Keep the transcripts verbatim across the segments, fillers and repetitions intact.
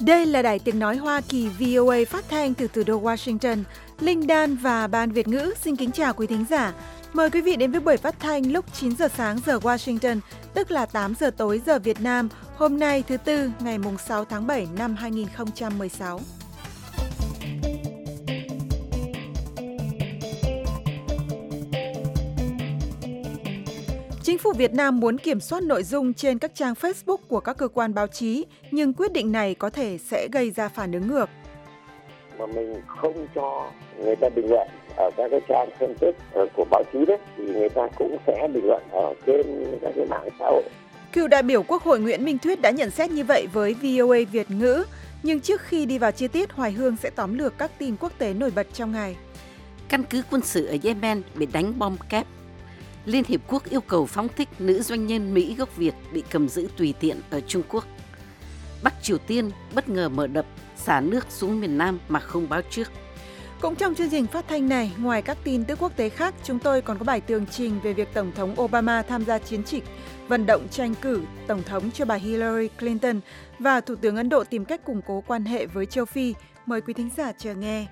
Đây là Đài Tiếng Nói Hoa Kỳ vê o a phát thanh từ thủ đô Washington. Linh Đan và Ban Việt ngữ xin kính chào quý thính giả. Mời quý vị đến với buổi phát thanh lúc chín giờ sáng giờ Washington, tức là tám giờ tối giờ Việt Nam, hôm nay thứ Tư, ngày sáu tháng bảy năm hai nghìn không trăm mười sáu. Chính phủ Việt Nam muốn kiểm soát nội dung trên các trang Facebook của các cơ quan báo chí, nhưng quyết định này có thể sẽ gây ra phản ứng ngược. Mà mình không cho người ta bình luận ở các cái trang fanpage của báo chí đấy, thì người ta cũng sẽ bình luận ở trên các cái mạng xã hội. Cựu đại biểu Quốc hội Nguyễn Minh Thuyết đã nhận xét như vậy với vê o a Việt ngữ. Nhưng trước khi đi vào chi tiết, Hoài Hương sẽ tóm lược các tin quốc tế nổi bật trong ngày. Căn cứ quân sự ở Yemen bị đánh bom kép. Liên Hiệp Quốc yêu cầu phóng thích nữ doanh nhân Mỹ gốc Việt bị cầm giữ tùy tiện ở Trung Quốc. Bắc Triều Tiên bất ngờ mở đập, xả nước xuống miền Nam mà không báo trước. Cũng trong chương trình phát thanh này, ngoài các tin tức quốc tế khác, chúng tôi còn có bài tường trình về việc Tổng thống Obama tham gia chiến dịch vận động tranh cử Tổng thống cho bà Hillary Clinton và Thủ tướng Ấn Độ tìm cách củng cố quan hệ với châu Phi. Mời quý thính giả chờ nghe.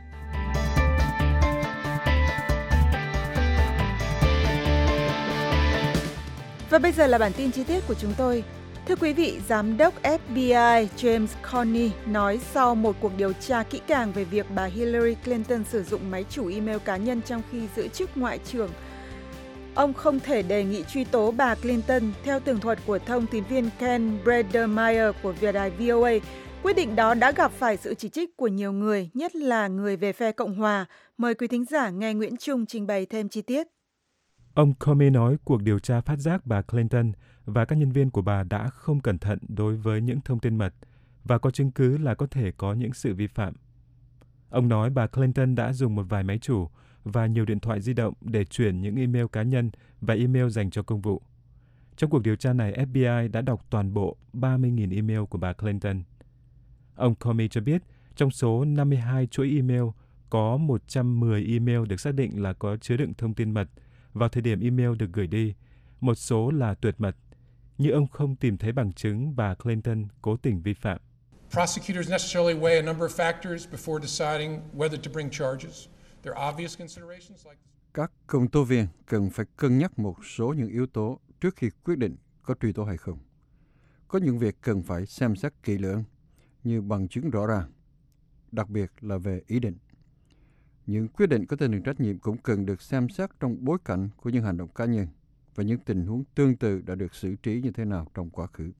Và bây giờ là bản tin chi tiết của chúng tôi. Thưa quý vị, Giám đốc ép bê i James Comey nói sau một cuộc điều tra kỹ càng về việc bà Hillary Clinton sử dụng máy chủ email cá nhân trong khi giữ chức Ngoại trưởng, ông không thể đề nghị truy tố bà Clinton theo tường thuật của thông tín viên Ken Bredermeyer của đài vê o a. Quyết định đó đã gặp phải sự chỉ trích của nhiều người, nhất là người về phe Cộng hòa. Mời quý thính giả nghe Nguyễn Trung trình bày thêm chi tiết. Ông Comey nói cuộc điều tra phát giác bà Clinton và các nhân viên của bà đã không cẩn thận đối với những thông tin mật và có chứng cứ là có thể có những sự vi phạm. Ông nói bà Clinton đã dùng một vài máy chủ và nhiều điện thoại di động để chuyển những email cá nhân và email dành cho công vụ. Trong cuộc điều tra này, ép bê i đã đọc toàn bộ ba mươi nghìn email của bà Clinton. Ông Comey cho biết trong số năm mươi hai chuỗi email có một trăm mười email được xác định là có chứa đựng thông tin mật vào thời điểm email được gửi đi, một số là tuyệt mật, nhưng ông không tìm thấy bằng chứng bà Clinton cố tình vi phạm. Prosecutors necessarily weigh a number of factors before deciding whether to bring charges. There are obvious considerations like Các công tố viên cần phải cân nhắc một số những yếu tố trước khi quyết định có truy tố hay không. Có những việc cần phải xem xét kỹ lưỡng như bằng chứng rõ ràng, đặc biệt là về ý định. Những quyết định có tinh thần trách nhiệm cũng cần được xem xét trong bối cảnh của những hành động cá nhân và những tình huống tương tự đã được xử trí như thế nào trong quá khứ.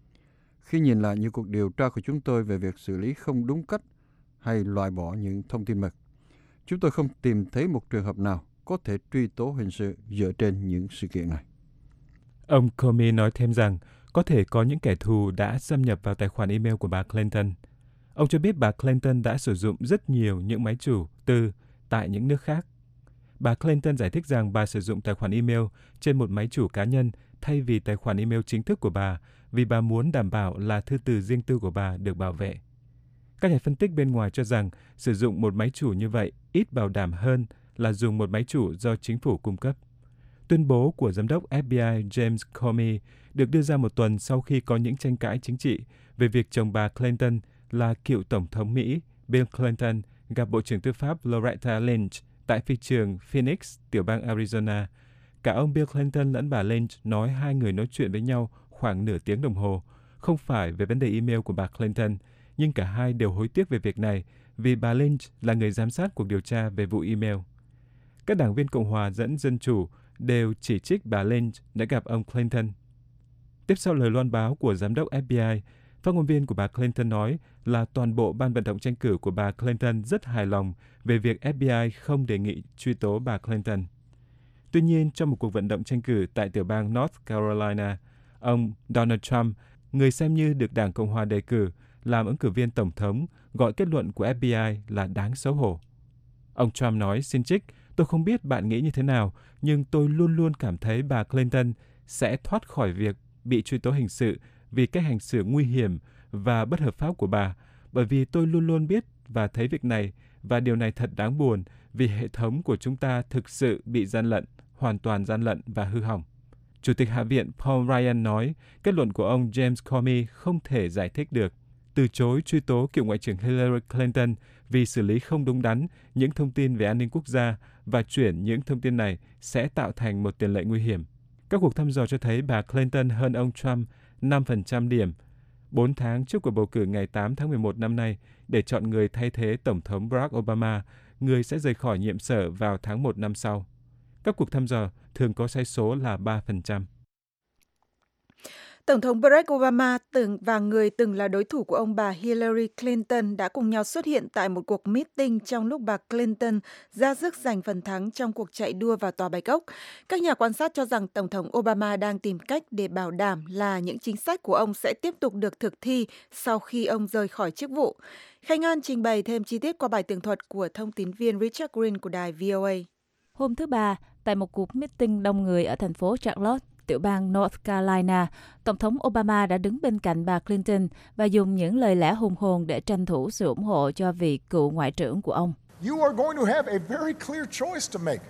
Khi nhìn lại những cuộc điều tra của chúng tôi về việc xử lý không đúng cách hay loại bỏ những thông tin mật, chúng tôi không tìm thấy một trường hợp nào có thể truy tố hình sự dựa trên những sự kiện này. Ông Comey nói thêm rằng có thể có những kẻ thù đã xâm nhập vào tài khoản email của bà Clinton. Ông cho biết bà Clinton đã sử dụng rất nhiều những máy chủ tư tại những nước khác. Bà Clinton giải thích rằng bà sử dụng tài khoản email trên một máy chủ cá nhân thay vì tài khoản email chính thức của bà vì bà muốn đảm bảo là thư từ riêng tư của bà được bảo vệ. Các nhà phân tích bên ngoài cho rằng sử dụng một máy chủ như vậy ít bảo đảm hơn là dùng một máy chủ do chính phủ cung cấp. Tuyên bố của Giám đốc ép bê i James Comey được đưa ra một tuần sau khi có những tranh cãi chính trị về việc chồng bà Clinton là cựu Tổng thống Mỹ Bill Clinton gặp Bộ trưởng Tư pháp Loretta Lynch tại phi trường Phoenix, tiểu bang Arizona. Cả ông Bill Clinton lẫn bà Lynch nói hai người nói chuyện với nhau khoảng nửa tiếng đồng hồ, không phải về vấn đề email của bà Clinton, nhưng cả hai đều hối tiếc về việc này vì bà Lynch là người giám sát cuộc điều tra về vụ email. Các đảng viên Cộng hòa lẫn Dân chủ đều chỉ trích bà Lynch đã gặp ông Clinton. Tiếp sau lời loan báo của Giám đốc ép bê i, phát ngôn viên của bà Clinton nói là toàn bộ ban vận động tranh cử của bà Clinton rất hài lòng về việc ép bê i không đề nghị truy tố bà Clinton. Tuy nhiên, trong một cuộc vận động tranh cử tại tiểu bang North Carolina, ông Donald Trump, người xem như được Đảng Cộng hòa đề cử làm ứng cử viên tổng thống, gọi kết luận của ép bê i là đáng xấu hổ. Ông Trump nói, xin trích, tôi không biết bạn nghĩ như thế nào, nhưng tôi luôn luôn cảm thấy bà Clinton sẽ thoát khỏi việc bị truy tố hình sự vì cách hành xử nguy hiểm và bất hợp pháp của bà, bởi vì tôi luôn luôn biết và thấy việc này, và điều này thật đáng buồn vì hệ thống của chúng ta thực sự bị gian lận, hoàn toàn gian lận và hư hỏng. Chủ tịch Hạ viện Paul Ryan nói kết luận của ông James Comey không thể giải thích được. Từ từ chối truy tố cựu Ngoại trưởng Hillary Clinton vì xử lý không đúng đắn những thông tin về an ninh quốc gia và chuyển những thông tin này sẽ tạo thành một tiền lệ nguy hiểm. Các cuộc thăm dò cho thấy bà Clinton hơn ông Trump năm phần trăm điểm, bốn tháng trước cuộc bầu cử ngày tám tháng mười một năm nay để chọn người thay thế Tổng thống Barack Obama, người sẽ rời khỏi nhiệm sở vào tháng một năm sau. Các cuộc thăm dò thường có sai số là ba phần trăm. Tổng thống Barack Obama từng và người từng là đối thủ của ông bà Hillary Clinton đã cùng nhau xuất hiện tại một cuộc meeting trong lúc bà Clinton ra sức giành phần thắng trong cuộc chạy đua vào Tòa Bạch Ốc. Các nhà quan sát cho rằng Tổng thống Obama đang tìm cách để bảo đảm là những chính sách của ông sẽ tiếp tục được thực thi sau khi ông rời khỏi chức vụ. Khanh An trình bày thêm chi tiết qua bài tường thuật của thông tín viên Richard Green của đài vê o a. Hôm thứ Ba, tại một cuộc meeting đông người ở thành phố Charlotte, tiểu bang North Carolina, Tổng thống Obama đã đứng bên cạnh bà Clinton và dùng những lời lẽ hùng hồn để tranh thủ sự ủng hộ cho vị cựu ngoại trưởng của ông. You are going to have a very clear choice to make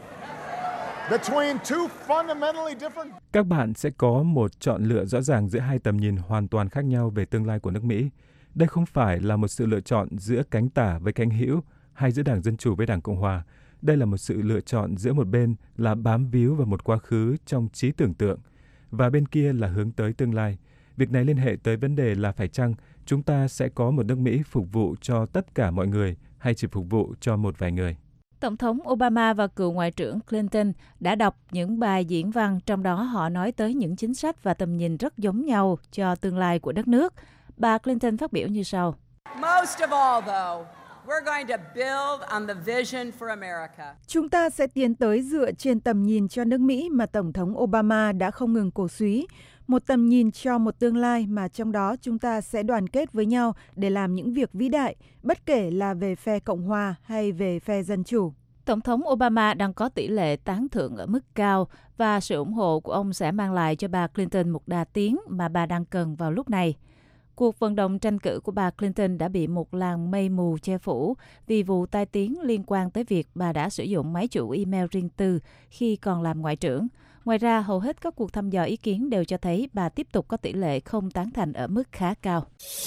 between two fundamentally different. Các bạn sẽ có một chọn lựa rõ ràng giữa hai tầm nhìn hoàn toàn khác nhau về tương lai của nước Mỹ. Đây không phải là một sự lựa chọn giữa cánh tả với cánh hữu hay giữa Đảng Dân Chủ với Đảng Cộng Hòa. Đây là một sự lựa chọn giữa một bên là bám víu vào một quá khứ trong trí tưởng tượng và bên kia là hướng tới tương lai. Việc này liên hệ tới vấn đề là phải chăng chúng ta sẽ có một nước Mỹ phục vụ cho tất cả mọi người hay chỉ phục vụ cho một vài người. Tổng thống Obama và cựu Ngoại trưởng Clinton đã đọc những bài diễn văn, trong đó họ nói tới những chính sách và tầm nhìn rất giống nhau cho tương lai của đất nước. Bà Clinton phát biểu như sau. Most of all, though, we're going to build on the vision for America. Chúng ta sẽ tiến tới dựa trên tầm nhìn cho nước Mỹ mà Tổng thống Obama đã không ngừng cổ suý. Một tầm nhìn cho một tương lai mà trong đó chúng ta sẽ đoàn kết với nhau để làm những việc vĩ đại, bất kể là về phe Cộng hòa hay về phe Dân Chủ. Tổng thống Obama đang có tỷ lệ tán thưởng ở mức cao và sự ủng hộ của ông sẽ mang lại cho bà Clinton một đà tiến mà bà đang cần vào lúc này. Cuộc vận động tranh cử của bà Clinton đã bị một làn mây mù che phủ vì vụ tai tiếng liên quan tới việc bà đã sử dụng máy chủ email riêng tư khi còn làm ngoại trưởng. Ngoài ra, hầu hết các cuộc thăm dò ý kiến đều cho thấy bà tiếp tục có tỷ lệ không tán thành ở mức khá cao.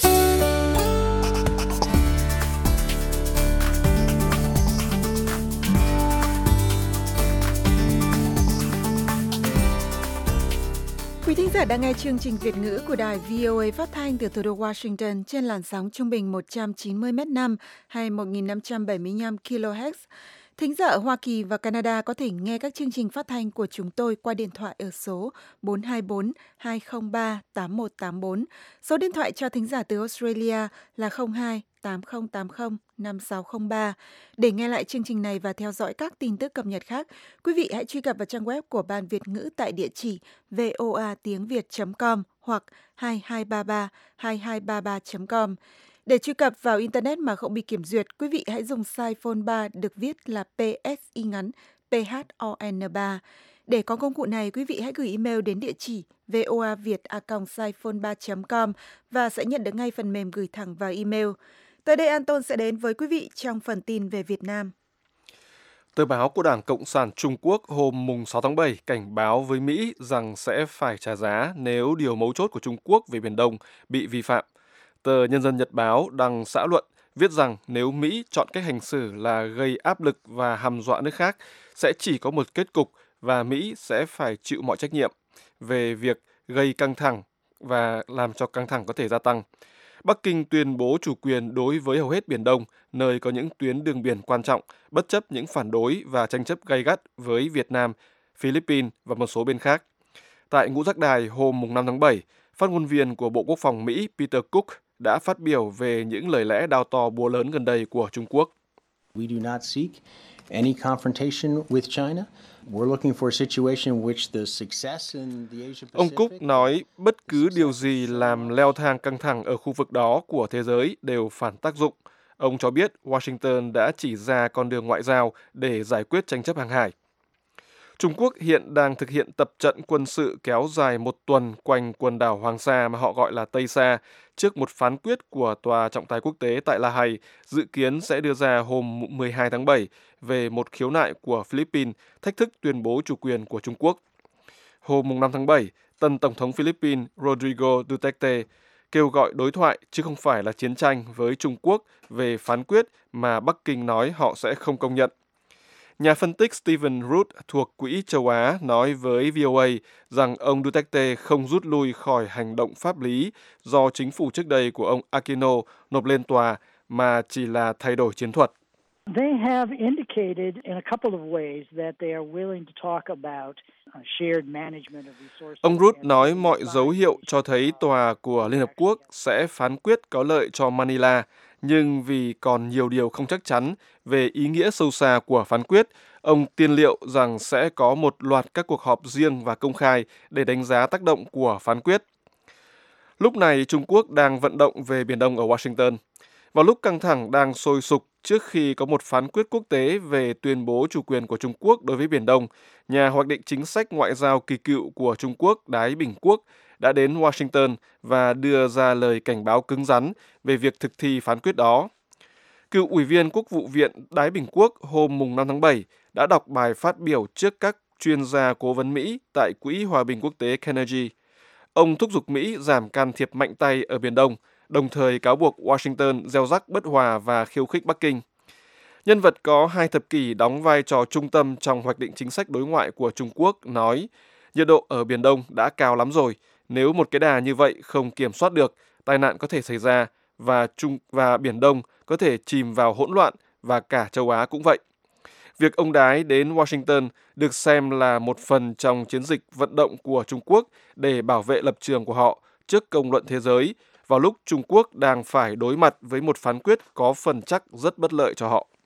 Quý thính giả đang nghe chương trình Việt ngữ của đài vê o a phát thanh từ thủ đô Washington trên làn sóng trung bình một trăm chín mươi mét năm hay một nghìn năm trăm bảy mươi lăm ki lô héc. Thính giả ở Hoa Kỳ và Canada có thể nghe các chương trình phát thanh của chúng tôi qua điện thoại ở số bốn hai bốn hai không ba tám một tám bốn. Số điện thoại cho thính giả từ Australia là không hai tám không tám không năm sáu không ba. Để nghe lại chương trình này và theo dõi các tin tức cập nhật khác, quý vị hãy truy cập vào trang web của Ban Việt ngữ tại địa chỉ voa tiếng việt chấm com hoặc hai hai ba ba hai hai ba ba chấm com. Để truy cập vào Internet mà không bị kiểm duyệt, quý vị hãy dùng site phone ba được viết là pê ét i ngắn pê hát o en ba. Để có công cụ này, quý vị hãy gửi email đến địa chỉ voaviet a còng sitephone ba chấm com và sẽ nhận được ngay phần mềm gửi thẳng vào email. Tới đây Anton sẽ đến với quý vị trong phần tin về Việt Nam. Tờ báo của Đảng Cộng sản Trung Quốc hôm mùng sáu tháng bảy cảnh báo với Mỹ rằng sẽ phải trả giá nếu điều mấu chốt của Trung Quốc về Biển Đông bị vi phạm. Tờ Nhân dân Nhật báo đăng xã luận viết rằng nếu Mỹ chọn cách hành xử là gây áp lực và hăm dọa nước khác, sẽ chỉ có một kết cục và Mỹ sẽ phải chịu mọi trách nhiệm về việc gây căng thẳng và làm cho căng thẳng có thể gia tăng. Bắc Kinh tuyên bố chủ quyền đối với hầu hết Biển Đông, nơi có những tuyến đường biển quan trọng, bất chấp những phản đối và tranh chấp gay gắt với Việt Nam, Philippines và một số bên khác. Tại Ngũ Giác Đài hôm năm tháng bảy, phát ngôn viên của Bộ Quốc phòng Mỹ Peter Cook đã phát biểu về những lời lẽ đao to búa lớn gần đây của Trung Quốc. We do not seek any confrontation with China. We're looking for a situation which the success in the Asia Pacific. Ông Cook nói bất cứ điều gì làm leo thang căng thẳng ở khu vực đó của thế giới đều phản tác dụng. Ông cho biết Washington đã chỉ ra con đường ngoại giao để giải quyết tranh chấp hàng hải. Trung Quốc hiện đang thực hiện tập trận quân sự kéo dài một tuần quanh quần đảo Hoàng Sa mà họ gọi là Tây Sa, trước một phán quyết của Tòa trọng tài quốc tế tại La Hay dự kiến sẽ đưa ra hôm mười hai tháng bảy về một khiếu nại của Philippines thách thức tuyên bố chủ quyền của Trung Quốc. Hôm năm tháng bảy, tân Tổng thống Philippines Rodrigo Duterte kêu gọi đối thoại chứ không phải là chiến tranh với Trung Quốc về phán quyết mà Bắc Kinh nói họ sẽ không công nhận. Nhà phân tích Stephen Root thuộc Quỹ châu Á nói với vê o a rằng ông Duterte không rút lui khỏi hành động pháp lý do chính phủ trước đây của ông Aquino nộp lên tòa, mà chỉ là thay đổi chiến thuật. They have indicated in a couple of ways that they are willing to talk about shared management of resources. Ông Root nói mọi dấu hiệu cho thấy tòa của Liên Hợp Quốc sẽ phán quyết có lợi cho Manila, nhưng vì còn nhiều điều không chắc chắn về ý nghĩa sâu xa của phán quyết, ông tiên liệu rằng sẽ có một loạt các cuộc họp riêng và công khai để đánh giá tác động của phán quyết. Lúc này, Trung Quốc đang vận động về Biển Đông ở Washington. Vào lúc căng thẳng đang sôi sục trước khi có một phán quyết quốc tế về tuyên bố chủ quyền của Trung Quốc đối với Biển Đông, nhà hoạch định chính sách ngoại giao kỳ cựu của Trung Quốc Đái Bình Quốc đã đến Washington và đưa ra lời cảnh báo cứng rắn về việc thực thi phán quyết đó. Cựu ủy viên Quốc vụ viện Đái Bình Quốc hôm mùng năm tháng bảy đã đọc bài phát biểu trước các chuyên gia cố vấn Mỹ tại Quỹ Hòa bình Quốc tế Carnegie. Ông thúc giục Mỹ giảm can thiệp mạnh tay ở Biển Đông, đồng thời cáo buộc Washington gieo rắc bất hòa và khiêu khích Bắc Kinh. Nhân vật có hai thập kỷ đóng vai trò trung tâm trong hoạch định chính sách đối ngoại của Trung Quốc nói, nhiệt độ ở Biển Đông đã cao lắm rồi, nếu một cái đà như vậy không kiểm soát được, tai nạn có thể xảy ra và Trung và Biển Đông có thể chìm vào hỗn loạn và cả châu Á cũng vậy. Việc ông Đái đến Washington được xem là một phần trong chiến dịch vận động của Trung Quốc để bảo vệ lập trường của họ trước công luận thế giới, vào lúc Trung Quốc đang phải đối mặt với một phán quyết có phần chắc rất bất lợi cho họ.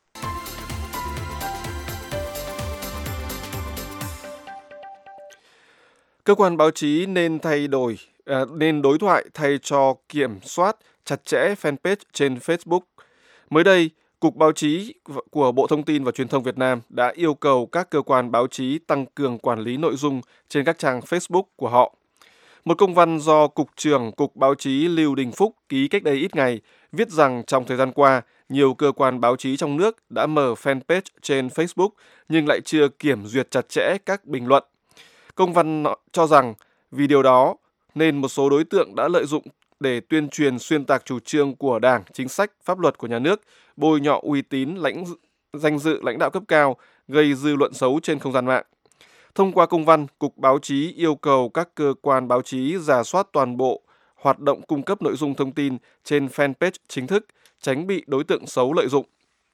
Cơ quan báo chí nên thay đổi, à, nên đối thoại thay cho kiểm soát chặt chẽ fanpage trên Facebook. Mới đây, Cục Báo chí của Bộ Thông tin và Truyền thông Việt Nam đã yêu cầu các cơ quan báo chí tăng cường quản lý nội dung trên các trang Facebook của họ. Một công văn do Cục trưởng Cục Báo chí Lưu Đình Phúc ký cách đây ít ngày viết rằng trong thời gian qua, nhiều cơ quan báo chí trong nước đã mở fanpage trên Facebook nhưng lại chưa kiểm duyệt chặt chẽ các bình luận. Công văn cho rằng vì điều đó nên một số đối tượng đã lợi dụng để tuyên truyền xuyên tạc chủ trương của Đảng, chính sách, pháp luật của nhà nước, bôi nhọ uy tín, lãnh danh dự lãnh đạo cấp cao, gây dư luận xấu trên không gian mạng. Thông qua công văn, Cục Báo chí yêu cầu các cơ quan báo chí rà soát toàn bộ hoạt động cung cấp nội dung thông tin trên fanpage chính thức, tránh bị đối tượng xấu lợi dụng.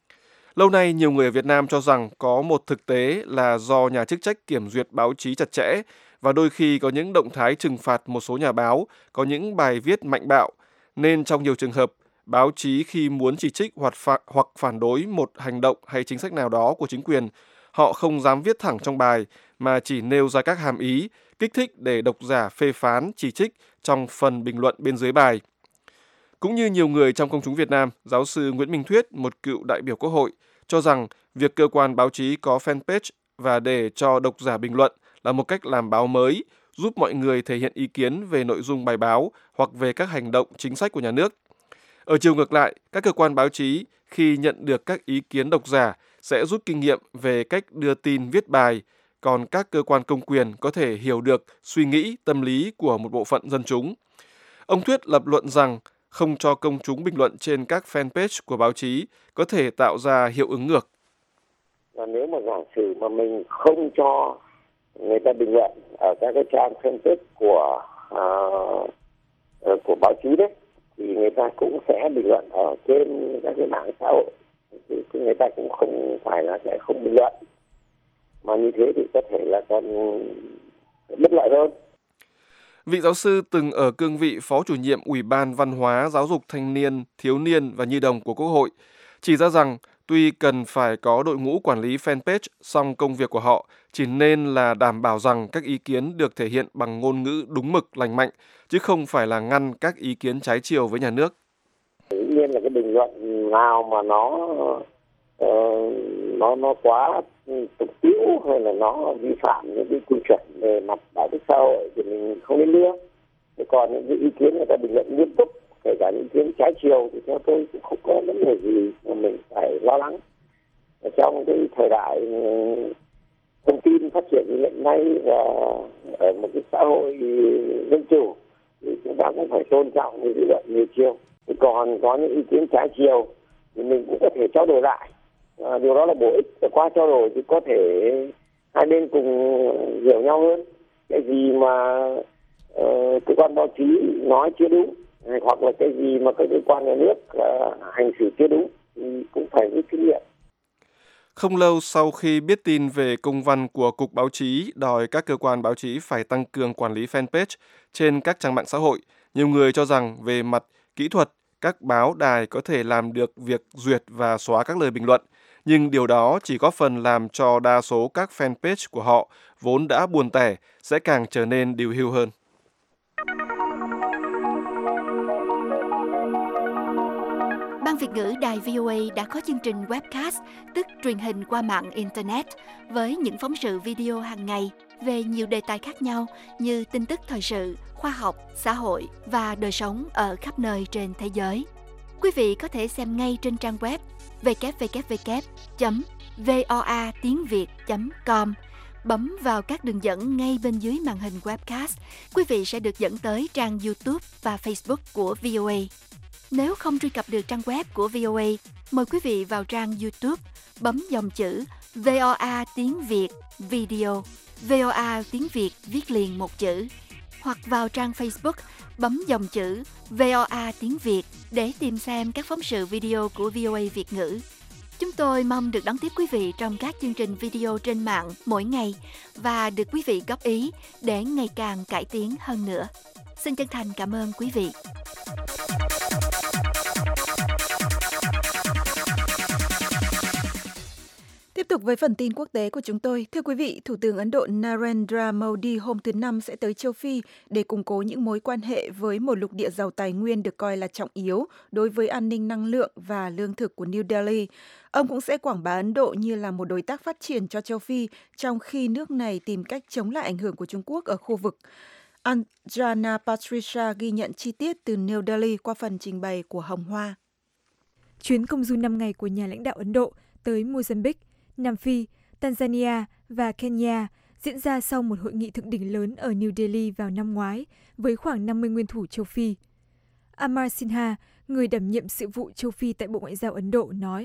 Lâu nay, nhiều người ở Việt Nam cho rằng có một thực tế là do nhà chức trách kiểm duyệt báo chí chặt chẽ và đôi khi có những động thái trừng phạt một số nhà báo, có những bài viết mạnh bạo, nên trong nhiều trường hợp, báo chí khi muốn chỉ trích hoặc, phá, hoặc phản đối một hành động hay chính sách nào đó của chính quyền, họ không dám viết thẳng trong bài mà chỉ nêu ra các hàm ý, kích thích để độc giả phê phán, chỉ trích trong phần bình luận bên dưới bài. Cũng như nhiều người trong công chúng Việt Nam, giáo sư Nguyễn Minh Thuyết, một cựu đại biểu Quốc hội, cho rằng việc cơ quan báo chí có fanpage và để cho độc giả bình luận là một cách làm báo mới, giúp mọi người thể hiện ý kiến về nội dung bài báo hoặc về các hành động chính sách của nhà nước. Ở chiều ngược lại, các cơ quan báo chí khi nhận được các ý kiến độc giả sẽ rút kinh nghiệm về cách đưa tin viết bài, còn các cơ quan công quyền có thể hiểu được suy nghĩ, tâm lý của một bộ phận dân chúng. Ông Thuyết lập luận rằng không cho công chúng bình luận trên các fanpage của báo chí có thể tạo ra hiệu ứng ngược. Và nếu mà giả sử mà mình không cho người ta bình luận ở các cái trang fanpage của uh, của báo chí đấy, thì người ta cũng sẽ bình luận ở trên các cái mạng xã hội. Thì người ta cũng không phải là sẽ không bình luận, mà như thế thì có thể là còn bất lợi hơn. Vị giáo sư từng ở cương vị Phó chủ nhiệm Ủy ban Văn hóa, Giáo dục Thanh niên, Thiếu niên và Nhi đồng của Quốc hội, chỉ ra rằng tuy cần phải có đội ngũ quản lý fanpage, song công việc của họ chỉ nên là đảm bảo rằng các ý kiến được thể hiện bằng ngôn ngữ đúng mực, lành mạnh, chứ không phải là ngăn các ý kiến trái chiều với nhà nước. Dĩ nhiên là cái bình luận nào mà nó uh, nó nó quá tục tiễu hay là nó vi phạm những cái quy chuẩn về mặt đạo đức xã hội thì mình không nên đưa. Thế còn những cái ý kiến người ta bình luận nghiêm túc, kể cả những ý kiến trái chiều thì theo tôi cũng không có vấn đề gì mà mình phải lo lắng. Ở trong cái thời đại thông tin phát triển như hiện nay và ở một cái xã hội dân chủ thì chúng ta cũng phải tôn trọng những dư luận nhiều chiều. Còn có những ý kiến trái chiều thì mình cũng có thể trao đổi lại. À, điều đó là bổ ích. Qua trao đổi thì có thể hai bên cùng hiểu nhau hơn. Cái gì mà uh, cơ quan báo chí nói chưa đúng, hoặc là cái gì mà các cơ quan nhà nước uh, hành xử chưa đúng thì cũng phải rút kinh nghiệm. Không lâu sau khi biết tin về công văn của Cục Báo chí đòi các cơ quan báo chí phải tăng cường quản lý fanpage trên các trang mạng xã hội, nhiều người cho rằng về mặt kỹ thuật, các báo đài có thể làm được việc duyệt và xóa các lời bình luận, nhưng điều đó chỉ có phần làm cho đa số các fanpage của họ vốn đã buồn tẻ sẽ càng trở nên điều hưu hơn. Ban Việt ngữ Đài vê o a đã có chương trình webcast, tức truyền hình qua mạng Internet, với những phóng sự video hàng ngày về nhiều đề tài khác nhau như tin tức thời sự, khoa học, xã hội và đời sống ở khắp nơi trên thế giới. Quý vị có thể xem ngay trên trang web w w w chấm voa tiếng việt chấm com. Bấm vào các đường dẫn ngay bên dưới màn hình webcast, quý vị sẽ được dẫn tới trang YouTube và Facebook của vê o a. Nếu không truy cập được trang web của vê o a, mời quý vị vào trang YouTube, bấm dòng chữ vê o a tiếng Việt Video, vê o a tiếng Việt viết liền một chữ, hoặc vào trang Facebook, bấm dòng chữ vê o a tiếng Việt để tìm xem các phóng sự video của vê o a Việt ngữ. Chúng tôi mong được đón tiếp quý vị trong các chương trình video trên mạng mỗi ngày và được quý vị góp ý để ngày càng cải tiến hơn nữa. Xin chân thành cảm ơn quý vị. Tiếp tục với phần tin quốc tế của chúng tôi. Thưa quý vị, Thủ tướng Ấn Độ Narendra Modi hôm thứ Năm sẽ tới châu Phi để củng cố những mối quan hệ với một lục địa giàu tài nguyên được coi là trọng yếu đối với an ninh năng lượng và lương thực của New Delhi. Ông cũng sẽ quảng bá Ấn Độ như là một đối tác phát triển cho châu Phi, trong khi nước này tìm cách chống lại ảnh hưởng của Trung Quốc ở khu vực. Anjana Patricia ghi nhận chi tiết từ New Delhi qua phần trình bày của Hồng Hoa. Chuyến công du năm ngày của nhà lãnh đạo Ấn Độ tới Mozambique, Nam Phi, Tanzania và Kenya diễn ra sau một hội nghị thượng đỉnh lớn ở New Delhi vào năm ngoái với khoảng năm mươi nguyên thủ châu Phi. Amar Sinha, người đảm nhiệm sự vụ châu Phi tại Bộ Ngoại giao Ấn Độ, nói: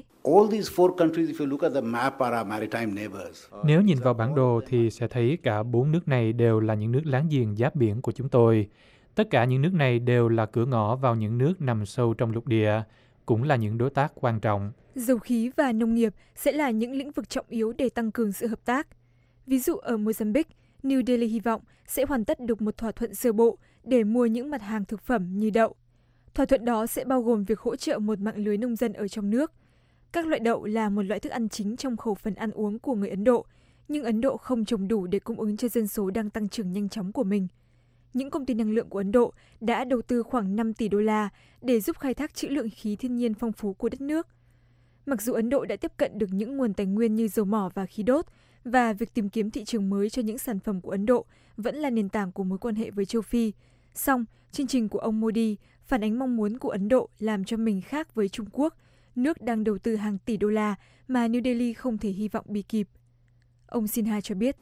Nếu nhìn vào bản đồ thì sẽ thấy cả bốn nước này đều là những nước láng giềng giáp biển của chúng tôi. Tất cả những nước này đều là cửa ngõ vào những nước nằm sâu trong lục địa, cũng là những đối tác quan trọng. Dầu khí và nông nghiệp sẽ là những lĩnh vực trọng yếu để tăng cường sự hợp tác. Ví dụ ở Mozambique, New Delhi hy vọng sẽ hoàn tất được một thỏa thuận sơ bộ để mua những mặt hàng thực phẩm như đậu. Thỏa thuận đó sẽ bao gồm việc hỗ trợ một mạng lưới nông dân ở trong nước. Các loại đậu là một loại thức ăn chính trong khẩu phần ăn uống của người Ấn Độ, nhưng Ấn Độ không trồng đủ để cung ứng cho dân số đang tăng trưởng nhanh chóng của mình. Những công ty năng lượng của Ấn Độ đã đầu tư khoảng năm tỷ đô la để giúp khai thác trữ lượng khí thiên nhiên phong phú của đất nước. Mặc dù Ấn Độ đã tiếp cận được những nguồn tài nguyên như dầu mỏ và khí đốt, và việc tìm kiếm thị trường mới cho những sản phẩm của Ấn Độ vẫn là nền tảng của mối quan hệ với châu Phi. Song, chương trình của ông Modi phản ánh mong muốn của Ấn Độ làm cho mình khác với Trung Quốc, nước đang đầu tư hàng tỷ đô la mà New Delhi không thể hy vọng bị kịp. Ông Sinha cho biết: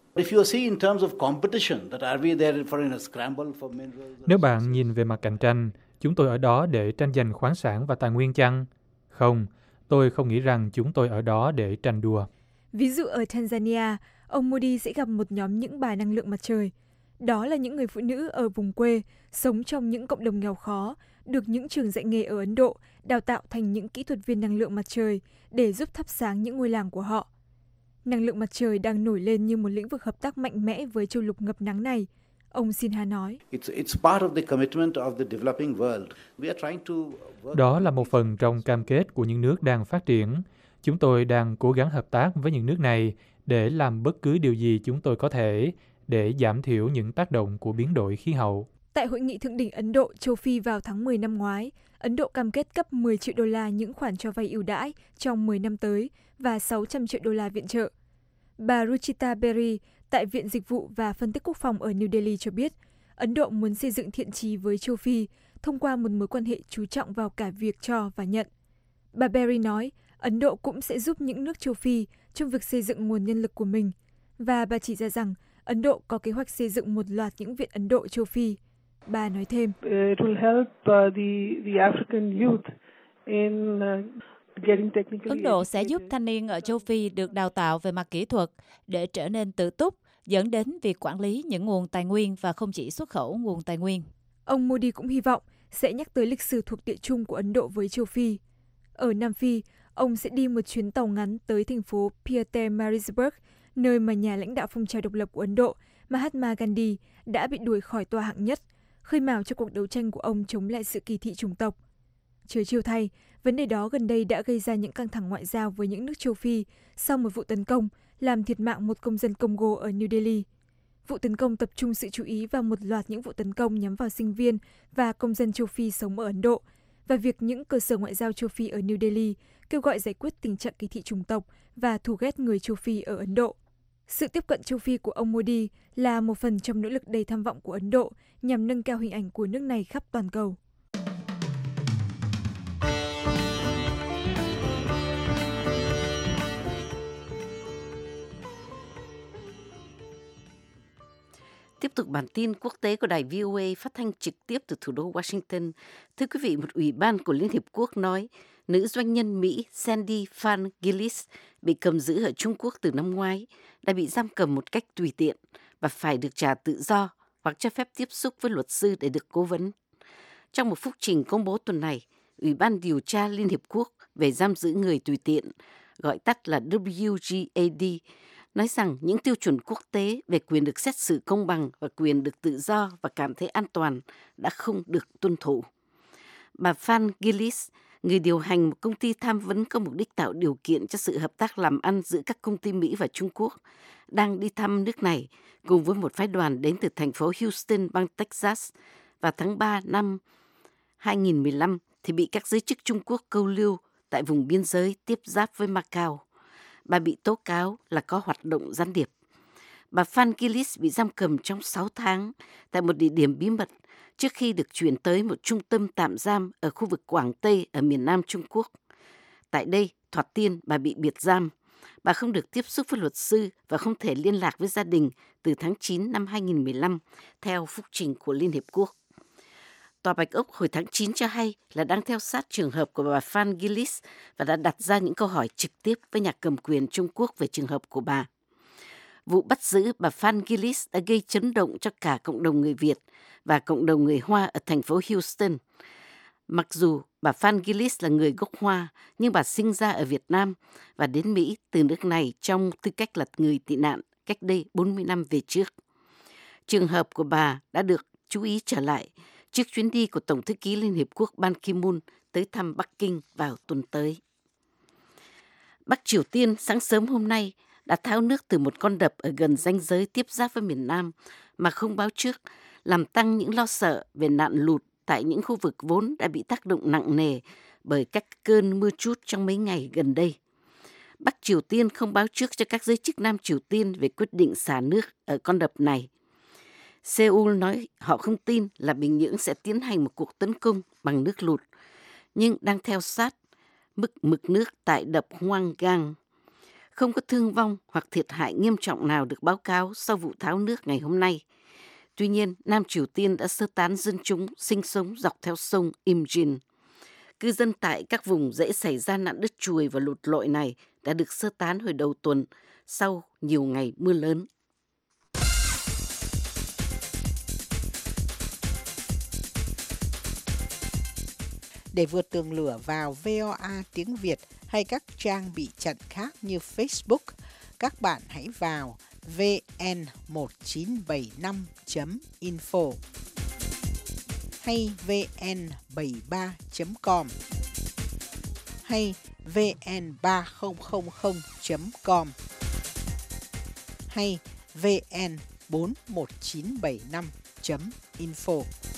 Nếu bạn nhìn về mặt cạnh tranh, chúng tôi ở đó để tranh giành khoáng sản và tài nguyên chăng? Không, tôi không nghĩ rằng chúng tôi ở đó để tranh đua. Ví dụ ở Tanzania, ông Modi sẽ gặp một nhóm những bà năng lượng mặt trời. Đó là những người phụ nữ ở vùng quê, sống trong những cộng đồng nghèo khó, được những trường dạy nghề ở Ấn Độ đào tạo thành những kỹ thuật viên năng lượng mặt trời để giúp thắp sáng những ngôi làng của họ. Năng lượng mặt trời đang nổi lên như một lĩnh vực hợp tác mạnh mẽ với châu lục ngập nắng này, ông Sinha nói. Đó là một phần trong cam kết của những nước đang phát triển. Chúng tôi đang cố gắng hợp tác với những nước này để làm bất cứ điều gì chúng tôi có thể để giảm thiểu những tác động của biến đổi khí hậu. Tại hội nghị thượng đỉnh Ấn Độ châu Phi vào tháng mười năm ngoái, Ấn Độ cam kết cấp mười triệu đô la những khoản cho vay ưu đãi trong mười năm tới và sáu trăm triệu đô la viện trợ. Bà Ruchita Berry tại Viện Dịch vụ và Phân tích Quốc phòng ở New Delhi cho biết, Ấn Độ muốn xây dựng thiện chí với châu Phi thông qua một mối quan hệ chú trọng vào cả việc cho và nhận. Bà Berry nói, Ấn Độ cũng sẽ giúp những nước châu Phi trong việc xây dựng nguồn nhân lực của mình, và bà chỉ ra rằng Ấn Độ có kế hoạch xây dựng một loạt những viện Ấn Độ châu Phi. Bà nói thêm, It will help uh, the the African youth in uh, getting technically Ấn Độ sẽ giúp thanh niên ở châu Phi được đào tạo về mặt kỹ thuật để trở nên tự túc, dẫn đến việc quản lý những nguồn tài nguyên và không chỉ xuất khẩu nguồn tài nguyên. Ông Modi cũng hy vọng sẽ nhắc tới lịch sử thuộc địa chung của Ấn Độ với châu Phi. Ở Nam Phi, ông sẽ đi một chuyến tàu ngắn tới thành phố Pietermaritzburg, nơi mà nhà lãnh đạo phong trào độc lập của Ấn Độ, Mahatma Gandhi, đã bị đuổi khỏi tòa hạng nhất, khơi mào cho cuộc đấu tranh của ông chống lại sự kỳ thị chủng tộc. Trời chiều thay, vấn đề đó gần đây đã gây ra những căng thẳng ngoại giao với những nước châu Phi sau một vụ tấn công làm thiệt mạng một công dân Congo ở New Delhi. Vụ tấn công tập trung sự chú ý vào một loạt những vụ tấn công nhắm vào sinh viên và công dân châu Phi sống ở Ấn Độ, và việc những cơ sở ngoại giao châu Phi ở New Delhi kêu gọi giải quyết tình trạng kỳ thị chủng tộc và thù ghét người châu Phi ở Ấn Độ. Sự tiếp cận châu Phi của ông Modi là một phần trong nỗ lực đầy tham vọng của Ấn Độ nhằm nâng cao hình ảnh của nước này khắp toàn cầu. Tiếp tục bản tin quốc tế của đài vê o a phát thanh trực tiếp từ thủ đô Washington. Thưa quý vị, một ủy ban của Liên Hiệp Quốc nói nữ doanh nhân Mỹ Sandy Fan Gillis bị cầm giữ ở Trung Quốc từ năm ngoái đã bị giam cầm một cách tùy tiện và phải được trả tự do hoặc cho phép tiếp xúc với luật sư để được cố vấn. Trong một phúc trình công bố tuần này, Ủy ban điều tra Liên Hiệp Quốc về giam giữ người tùy tiện, gọi tắt là W G A D, nói rằng những tiêu chuẩn quốc tế về quyền được xét xử công bằng và quyền được tự do và cảm thấy an toàn đã không được tuân thủ. Bà Fan Gillis, người điều hành một công ty tham vấn có mục đích tạo điều kiện cho sự hợp tác làm ăn giữa các công ty Mỹ và Trung Quốc, đang đi thăm nước này cùng với một phái đoàn đến từ thành phố Houston, bang Texas. Vào tháng ba năm hai nghìn mười lăm thì bị các giới chức Trung Quốc câu lưu tại vùng biên giới tiếp giáp với Macau. Bà bị tố cáo là có hoạt động gián điệp. Bà Fan Gillis bị giam cầm trong sáu tháng tại một địa điểm bí mật trước khi được chuyển tới một trung tâm tạm giam ở khu vực Quảng Tây ở miền Nam Trung Quốc. Tại đây, thoạt tiên bà bị biệt giam. Bà không được tiếp xúc với luật sư và không thể liên lạc với gia đình từ tháng chín năm hai nghìn mười lăm, theo phúc trình của Liên Hiệp Quốc. Tòa Bạch Ốc hồi tháng chín cho hay là đang theo sát trường hợp của bà Fan Gillis và đã đặt ra những câu hỏi trực tiếp với nhà cầm quyền Trung Quốc về trường hợp của bà. Vụ bắt giữ bà Fan Gillis đã gây chấn động cho cả cộng đồng người Việt và cộng đồng người Hoa ở thành phố Houston. Mặc dù bà Fan Gillis là người gốc Hoa, nhưng bà sinh ra ở Việt Nam và đến Mỹ từ nước này trong tư cách là người tị nạn cách đây bốn mươi năm về trước. Trường hợp của bà đã được chú ý trở lại trước chuyến đi của Tổng thư ký Liên Hiệp Quốc Ban Ki-moon tới thăm Bắc Kinh vào tuần tới. Bắc Triều Tiên sáng sớm hôm nay đã tháo nước từ một con đập ở gần ranh giới tiếp giáp với miền Nam mà không báo trước, làm tăng những lo sợ về nạn lụt tại những khu vực vốn đã bị tác động nặng nề bởi các cơn mưa trút trong mấy ngày gần đây. Bắc Triều Tiên không báo trước cho các giới chức Nam Triều Tiên về quyết định xả nước ở con đập này. Seoul nói họ không tin là Bình Nhưỡng sẽ tiến hành một cuộc tấn công bằng nước lụt, nhưng đang theo sát mức mực nước tại đập Hwanggang. Không có thương vong hoặc thiệt hại nghiêm trọng nào được báo cáo sau vụ tháo nước ngày hôm nay. Tuy nhiên, Nam Triều Tiên đã sơ tán dân chúng sinh sống dọc theo sông Imjin. Cư dân tại các vùng dễ xảy ra nạn đứt chùi và lụt lội này đã được sơ tán hồi đầu tuần sau nhiều ngày mưa lớn. Để vượt tường lửa vào vê o a tiếng Việt hay các trang bị chặn khác như Facebook, các bạn hãy vào vê en một chín bảy năm chấm info hay vê en bảy ba chấm com hay vê en ba không không không chấm com hay vê en bốn một chín bảy năm chấm info.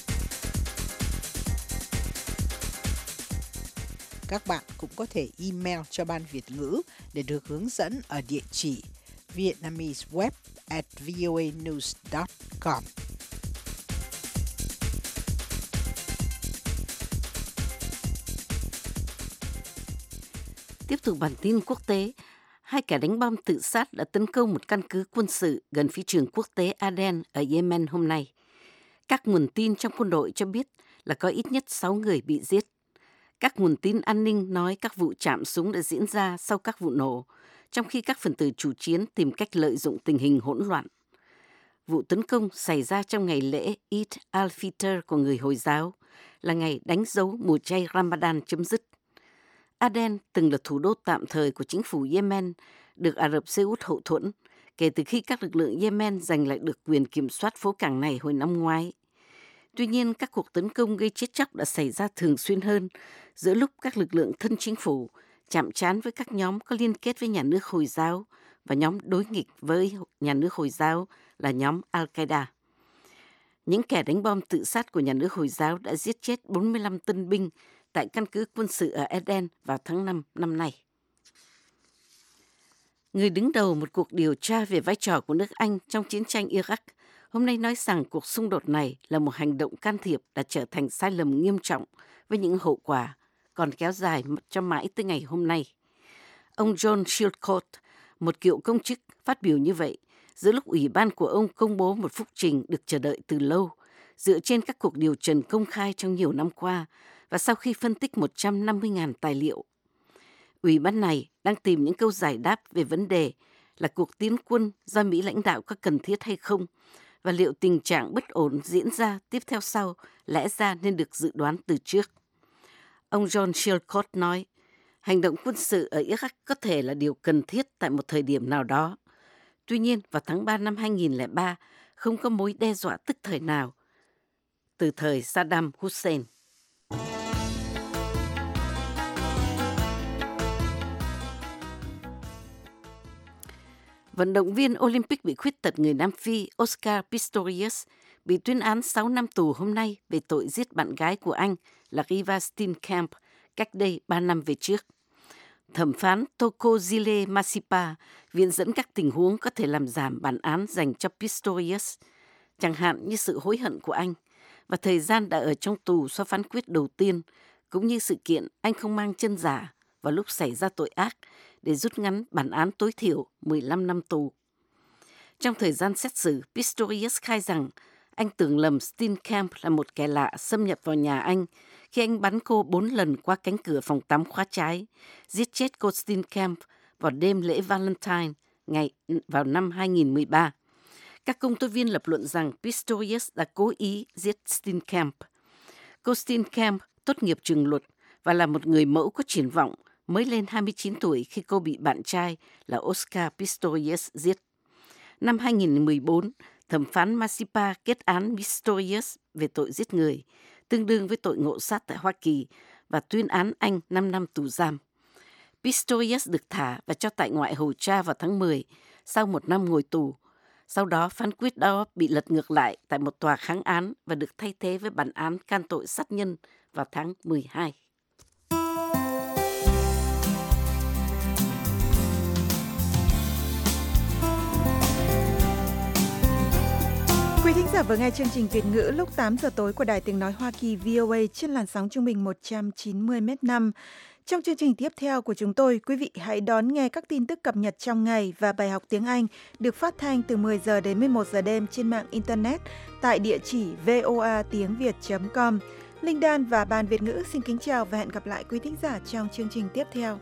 Các bạn cũng có thể email cho Ban Việt ngữ để được hướng dẫn ở địa chỉ vietnameseweb at voanews dot com. Tiếp tục bản tin quốc tế, hai kẻ đánh bom tự sát đã tấn công một căn cứ quân sự gần phi trường quốc tế Aden ở Yemen hôm nay. Các nguồn tin trong quân đội cho biết là có ít nhất sáu người bị giết. Các nguồn tin an ninh nói các vụ chạm súng đã diễn ra sau các vụ nổ, trong khi các phần tử chủ chiến tìm cách lợi dụng tình hình hỗn loạn. Vụ tấn công xảy ra trong ngày lễ Eid al-Fitr của người Hồi giáo, là ngày đánh dấu mùa chay Ramadan chấm dứt. Aden từng là thủ đô tạm thời của chính phủ Yemen, được Ả Rập Xê Út hậu thuẫn, kể từ khi các lực lượng Yemen giành lại được quyền kiểm soát phố cảng này hồi năm ngoái. Tuy nhiên, các cuộc tấn công gây chết chóc đã xảy ra thường xuyên hơn, giữa lúc các lực lượng thân chính phủ chạm trán với các nhóm có liên kết với nhà nước Hồi giáo và nhóm đối nghịch với nhà nước Hồi giáo là nhóm Al-Qaeda. Những kẻ đánh bom tự sát của nhà nước Hồi giáo đã giết chết bốn mươi lăm tân binh tại căn cứ quân sự ở Aden vào tháng năm năm nay. Người đứng đầu một cuộc điều tra về vai trò của nước Anh trong chiến tranh Iraq hôm nay nói rằng cuộc xung đột này là một hành động can thiệp đã trở thành sai lầm nghiêm trọng với những hậu quả còn kéo dài cho mãi tới ngày hôm nay. Ông John Shildcoat, một cựu công chức, phát biểu như vậy giữa lúc ủy ban của ông công bố một phúc trình được chờ đợi từ lâu, dựa trên các cuộc điều trần công khai trong nhiều năm qua và sau khi phân tích một trăm năm mươi nghìn tài liệu. Ủy ban này đang tìm những câu giải đáp về vấn đề là cuộc tiến quân do Mỹ lãnh đạo có cần thiết hay không, và liệu tình trạng bất ổn diễn ra tiếp theo sau lẽ ra nên được dự đoán từ trước. Ông John Shildcoat nói, hành động quân sự ở Iraq có thể là điều cần thiết tại một thời điểm nào đó. Tuy nhiên, vào tháng ba năm hai nghìn lẻ ba, không có mối đe dọa tức thời nào từ thời Saddam Hussein. Vận động viên Olympic bị khuyết tật người Nam Phi Oscar Pistorius bị tuyên án sáu năm tù hôm nay về tội giết bạn gái của anh là Reeva Steenkamp cách đây ba năm về trước. Thẩm phán Thokozile Masipa viện dẫn các tình huống có thể làm giảm bản án dành cho Pistorius, chẳng hạn như sự hối hận của anh và thời gian đã ở trong tù sau phán quyết đầu tiên, cũng như sự kiện anh không mang chân giả vào lúc xảy ra tội ác để rút ngắn bản án tối thiểu mười lăm năm tù. Trong thời gian xét xử, Pistorius khai rằng anh tưởng lầm Steenkamp là một kẻ lạ xâm nhập vào nhà anh khi anh bắn cô bốn lần qua cánh cửa phòng tắm khóa trái, giết chết cô Steenkamp vào đêm lễ Valentine ngày vào năm hai nghìn mười ba. Các công tố viên lập luận rằng Pistorius đã cố ý giết Steenkamp. Cô Steenkamp tốt nghiệp trường luật và là một người mẫu có triển vọng, mới lên hai mươi chín tuổi khi cô bị bạn trai là Oscar Pistorius giết. Năm hai nghìn mười bốn, thẩm phán Masipa kết án Pistorius về tội giết người, tương đương với tội ngộ sát tại Hoa Kỳ, và tuyên án anh năm năm tù giam. Pistorius được thả và cho tại ngoại hầu tra vào tháng mười, sau một năm ngồi tù. Sau đó, phán quyết đó bị lật ngược lại tại một tòa kháng án và được thay thế với bản án can tội sát nhân vào tháng mười hai. Quý thính giả vừa nghe chương trình Việt ngữ lúc tám giờ tối của Đài Tiếng Nói Hoa Kỳ vê o a trên làn sóng trung bình một trăm chín mươi mét năm. Trong chương trình tiếp theo của chúng tôi, quý vị hãy đón nghe các tin tức cập nhật trong ngày và bài học tiếng Anh được phát thanh từ mười giờ đến mười một giờ đêm trên mạng Internet tại địa chỉ voa tiếng việt chấm com. Linh Đan và Ban Việt ngữ xin kính chào và hẹn gặp lại quý thính giả trong chương trình tiếp theo.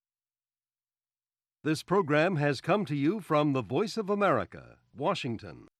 This program has come to you from the Voice of America, Washington.